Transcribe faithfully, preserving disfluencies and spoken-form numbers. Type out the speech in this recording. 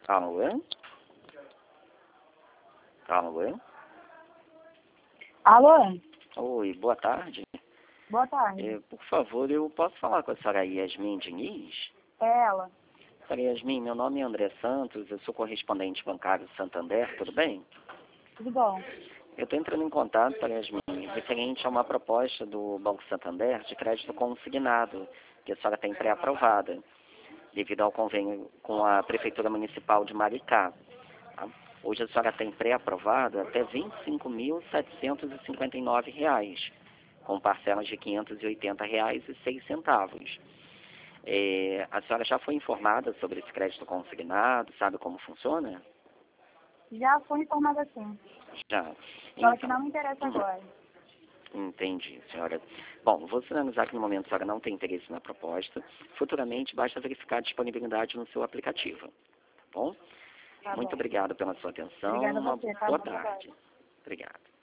Alô? Alô? Alô? Oi, boa tarde. Boa tarde. É, por favor, eu posso falar com a senhora Yasmin Diniz? É ela. Senhora Yasmin, meu nome é André Santos, eu sou correspondente bancário do Santander, tudo bem? Tudo bom? Eu estou entrando em contato, senhora Yasmin, referente a uma proposta do Banco Santander de crédito consignado, que a senhora tem pré-aprovada, devido ao convênio com a Prefeitura Municipal de Maricá. Tá? Hoje a senhora tem pré-aprovado até vinte e cinco mil setecentos e cinquenta e nove reais, com parcelas de quinhentos e oitenta reais e seis centavos. É, a senhora já foi informada sobre esse crédito consignado, sabe como funciona? Já fui informada sim. Já. Só que Então, não me interessa agora. entendi, senhora. Bom, vou sinalizar que no momento a senhora não tem interesse na proposta. Futuramente, basta verificar a disponibilidade no seu aplicativo. Tá bom? Tá Muito bom. obrigado pela sua atenção. Obrigada a Uma você, tá boa bom? tarde. Obrigado.